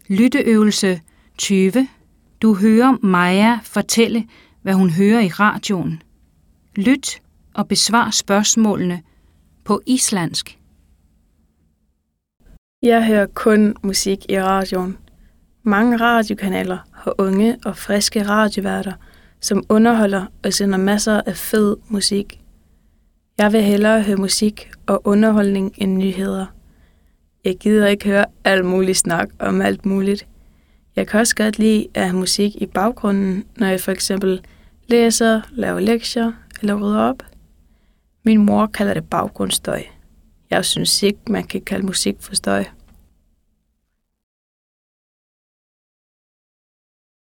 Lytteøvelse 20. Du hører Maja fortælle, hvad hun hører i radioen. Lyt og besvar spørgsmålene på islandsk. Jeg hører kun musik i radioen. Mange radiokanaler har unge og friske radioværter, som underholder og sender masser af fed musik. Jeg vil hellere høre musik og underholdning end nyheder. Jeg gider ikke høre alt muligt snak om alt muligt. Jeg kan også godt lide at have musik i baggrunden, når jeg for eksempel læser, laver lektier eller rydder op. Min mor kalder det baggrundsstøj. Jeg synes ikke, man kan kalde musik for støj.